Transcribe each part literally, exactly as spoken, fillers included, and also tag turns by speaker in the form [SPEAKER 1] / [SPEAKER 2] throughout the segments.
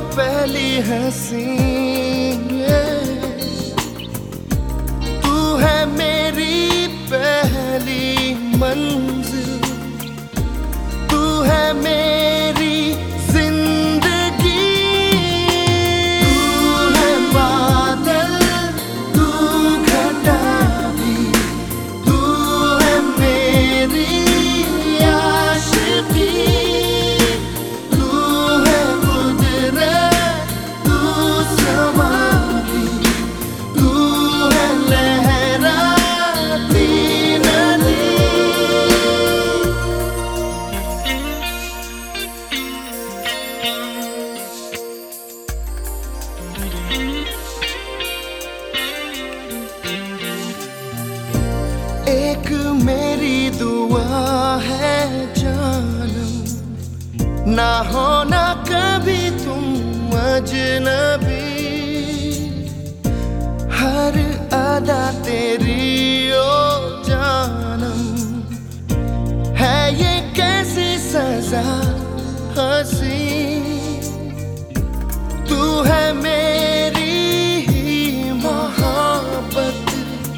[SPEAKER 1] पहली हंसी, तू है मेरी पहली मंजिल, तू है मेरी जिंदगी। तू है बादल, तू घटा भी, तू है मेरी आशिकी। एक मेरी दुआ है जानम, ना होना कभी तुम अजनबी। हर अदा तेरी ओ जानम, है ये कैसी सजा हंसी। तू है मेरी मोहब्बत,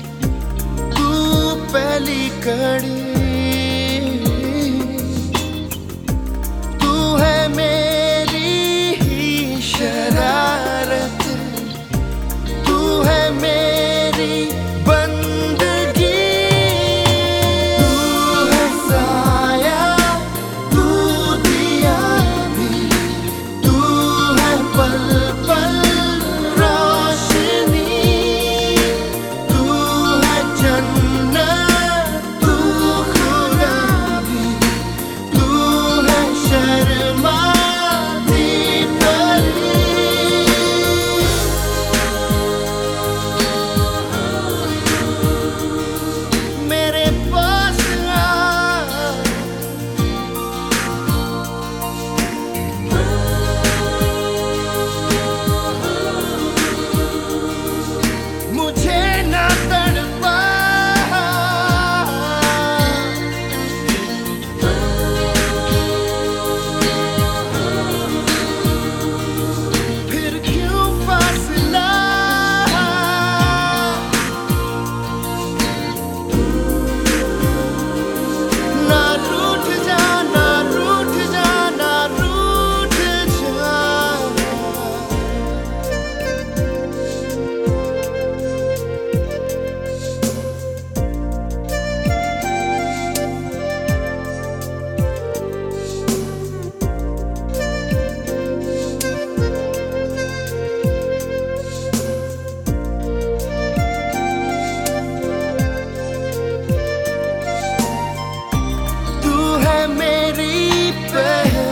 [SPEAKER 1] पहली कड़ी, तू है मेरी शरारत, तू है मेरी बंदगी। तू है साया, तू दिया भी, तू है पल पल रोशनी, तू है जन्नत,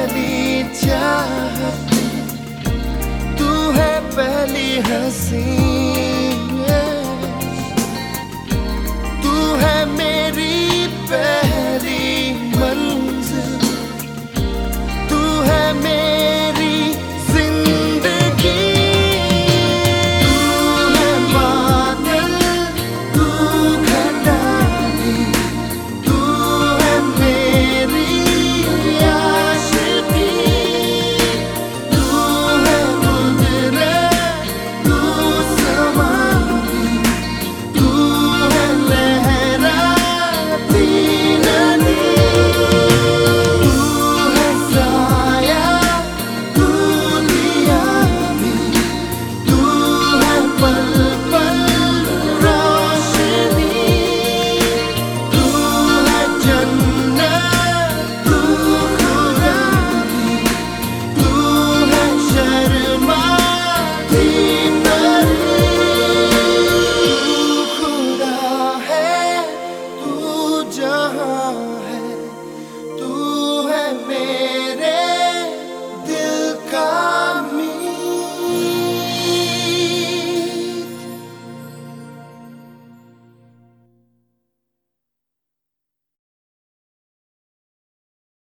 [SPEAKER 1] पहली हंसी।